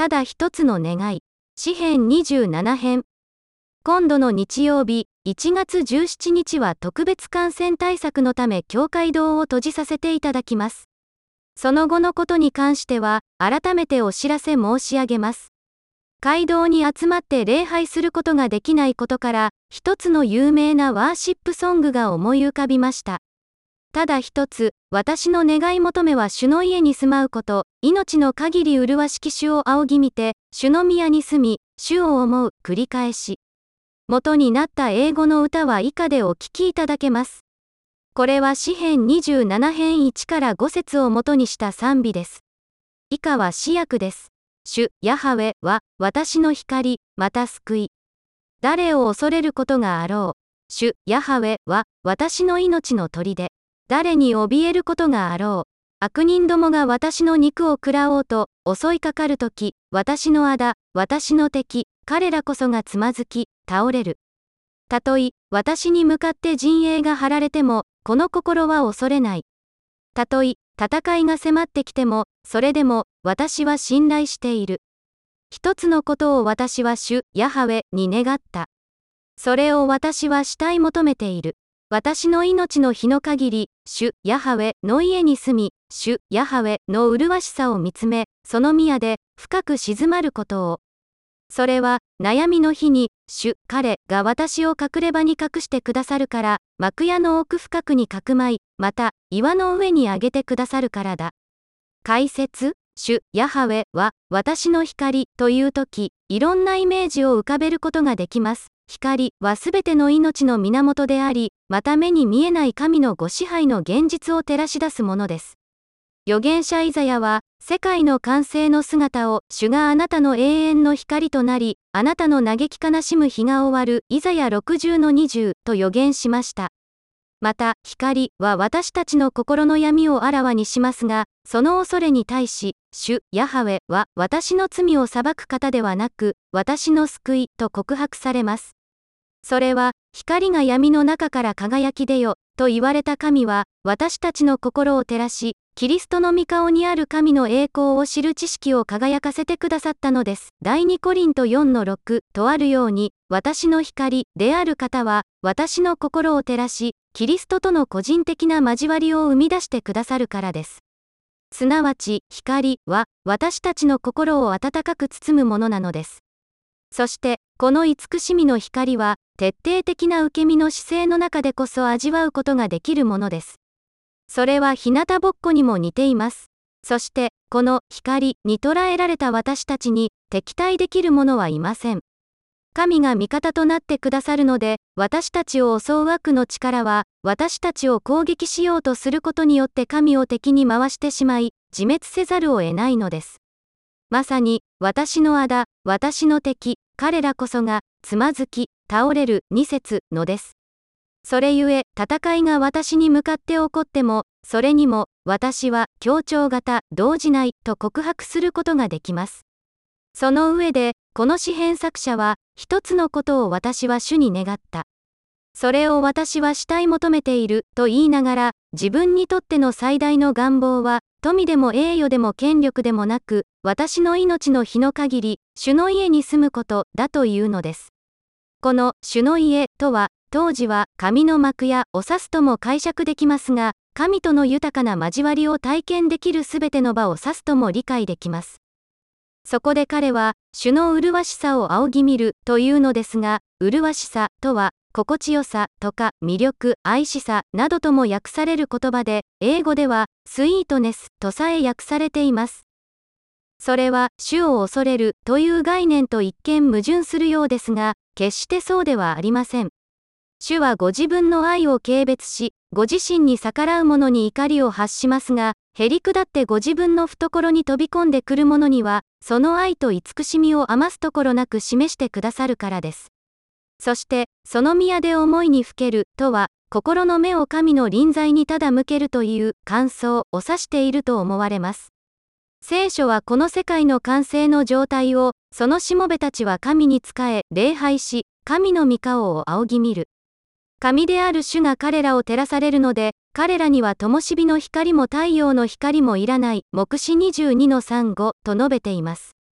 ただ一つの願い。詩編27編。今度の日曜日、1月17日は特別感染対策のため教会堂を閉じさせていただきます。その後のことに関しては、改めてお知らせ申し上げます。会堂に集まって礼拝することができないことから、一つの有名なワーシップソングが思い浮かびました。ただ一つ、私の願い求めは主の家に住まうこと、命の限り麗しき主を仰ぎ見て、主の宮に住み、主を思う、繰り返し。元になった英語の歌は以下でお聴きいただけます。これは詩編27編1から5節を元にした賛美です。以下は詩訳です。主、ヤハウェは、私の光、また救い。誰を恐れることがあろう。主、ヤハウェは、私の命の砦。誰に怯えることがあろう。悪人どもが私の肉を食らおうと、襲いかかるとき、私の仇、私の敵、彼らこそがつまずき、倒れる。たとえ、私に向かって陣営が張られても、この心は恐れない。たとえ、戦いが迫ってきても、それでも、私は信頼している。一つのことを私は主、ヤハウェに願った。それを私は慕い求めている。私の命の日の限り、主、ヤハウェの家に住み、主、ヤハウェの麗しさを見つめ、その宮で深く静まることを。それは、悩みの日に、主、彼が私を隠れ場に隠してくださるから、幕屋の奥深くにかくまい、また、岩の上に上げてくださるからだ。解説、主、ヤハウェは、私の光というとき、いろんなイメージを浮かべることができます。光はすべての命の源であり、また目に見えない神のご支配の現実を照らし出すものです。預言者イザヤは、世界の完成の姿を、主があなたの永遠の光となり、あなたの嘆き悲しむ日が終わる、イザヤ60-20と預言しました。また、光は私たちの心の闇をあらわにしますが、その恐れに対し、主、ヤハウェは、私の罪を裁く方ではなく、私の救い、と告白されます。それは、光が闇の中から輝き出よ、と言われた神は、私たちの心を照らし、キリストの御顔にある神の栄光を知る知識を輝かせてくださったのです。第2コリント4-6とあるように、私の光である方は、私の心を照らし、キリストとの個人的な交わりを生み出してくださるからです。すなわち、光は、私たちの心を温かく包むものなのです。そして、この慈しみの光は、徹底的な受け身の姿勢の中でこそ味わうことができるものです。それは日向ぼっこにも似ています。そして、この光に捉えられた私たちに敵対できるものはいません。神が味方となってくださるので、私たちを襲う悪の力は、私たちを攻撃しようとすることによって神を敵に回してしまい、自滅せざるを得ないのです。まさに、私の仇、私の敵、彼らこそが、つまずき、倒れる2節のです。それゆえ、戦いが私に向かって起こっても、それにも、私は、協調型、動じない、と告白することができます。その上で、この詩編作者は、一つのことを私は主に願った。それを私は慕い求めている、と言いながら、自分にとっての最大の願望は、富でも栄誉でも権力でもなく、私の命の日の限り、主の家に住むこと、だというのです。この、主の家、とは、当時は、神の幕屋を指すとも解釈できますが、神との豊かな交わりを体験できるすべての場を指すとも理解できます。そこで彼は、主の麗しさを仰ぎ見る、というのですが、麗しさ、とは、心地よさ、とか、魅力、愛しさ、などとも訳される言葉で、英語では、スイートネス、とさえ訳されています。それは、主を恐れる、という概念と一見矛盾するようですが、決してそうではありません。主はご自分の愛を軽蔑し、ご自身に逆らう者に怒りを発しますが、へりくだってご自分の懐に飛び込んでくる者には、その愛と慈しみを余すところなく示してくださるからです。そして、その宮で思いにふける、とは、心の目を神の臨在にただ向けるという感想を指していると思われます。聖書はこの世界の完成の状態を、そのしもべたちは神に仕え、礼拝し、神の御顔を仰ぎ見る。神である主が彼らを照らされるので、彼らには灯火の光も太陽の光もいらない、黙示22-3-5と述べています。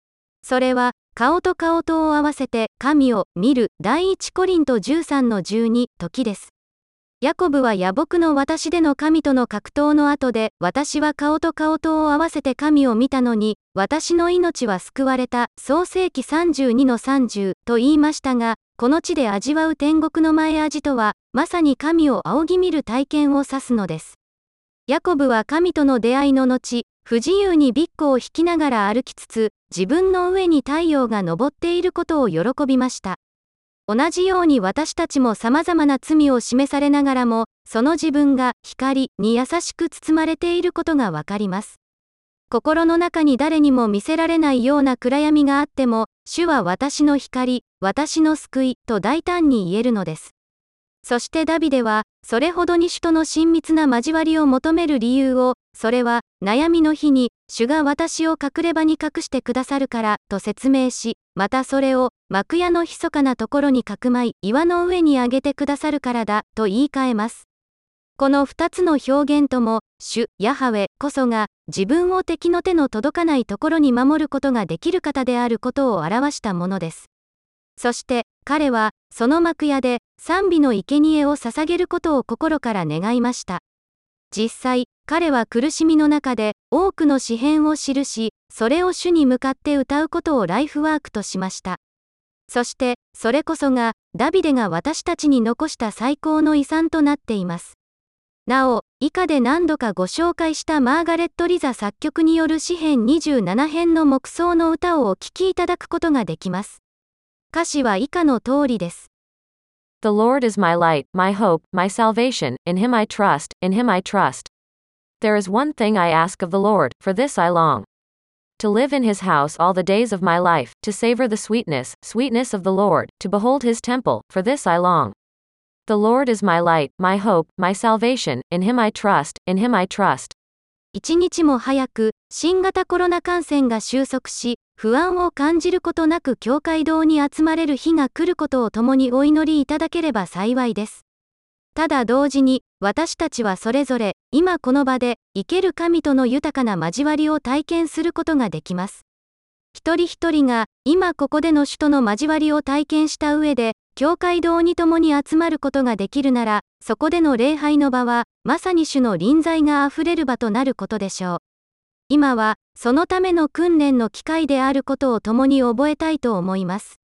それは、顔と顔とを合わせて神を見る第一コリント13の12時です。ヤコブは野木の私での神との格闘の後で、私は顔と顔とを合わせて神を見たのに、私の命は救われた、創世記32の30と言いましたが、この地で味わう天国の前味とは、まさに神を仰ぎ見る体験を指すのです。ヤコブは神との出会いの後、不自由にビッグを引きながら歩きつつ、自分の上に太陽が昇っていることを喜びました。同じように私たちも様々な罪を示されながらも、その自分が光に優しく包まれていることがわかります。心の中に誰にも見せられないような暗闇があっても、主は私の光、私の救いと大胆に言えるのです。そしてダビデは、それほどに主との親密な交わりを求める理由を、それは、悩みの日に、主が私を隠れ場に隠してくださるから、と説明し、またそれを、幕屋の密かなところにかくまい、岩の上に上げてくださるからだ、と言い換えます。この2つの表現とも、主、ヤハウェこそが、自分を敵の手の届かないところに守ることができる方であることを表したものです。そして、彼は、その幕屋で、賛美の生贄を捧げることを心から願いました。実際、彼は苦しみの中で、多くの詩編を記し、それを主に向かって歌うことをライフワークとしました。そして、それこそが、ダビデが私たちに残した最高の遺産となっています。なお、以下で何度かご紹介したマーガレット・リザ作曲による詩編27編の黙想の歌をお聴きいただくことができます。歌詞は以下の通りです。 The Lord is my light, my hope, my salvation, in him I trust, in him I trust. There is one thing I ask of the Lord, for this I long. To live in his house all the days of my life, to savor the sweetness, sweetness of the Lord, to behold his temple, for this I long. The Lord is my light, my hope, my salvation, in him I trust, in him I trust. 一日も早く、新型コロナ感染が収束し、不安を感じることなく教会堂に集まれる日が来ることを共にお祈りいただければ幸いです。ただ同時に、私たちはそれぞれ、今この場で、生ける神との豊かな交わりを体験することができます。一人一人が、今ここでの主との交わりを体験した上で、教会堂に共に集まることができるなら、そこでの礼拝の場は、まさに主の臨在があふれる場となることでしょう。今は、そのための訓練の機会であることを共に覚えたいと思います。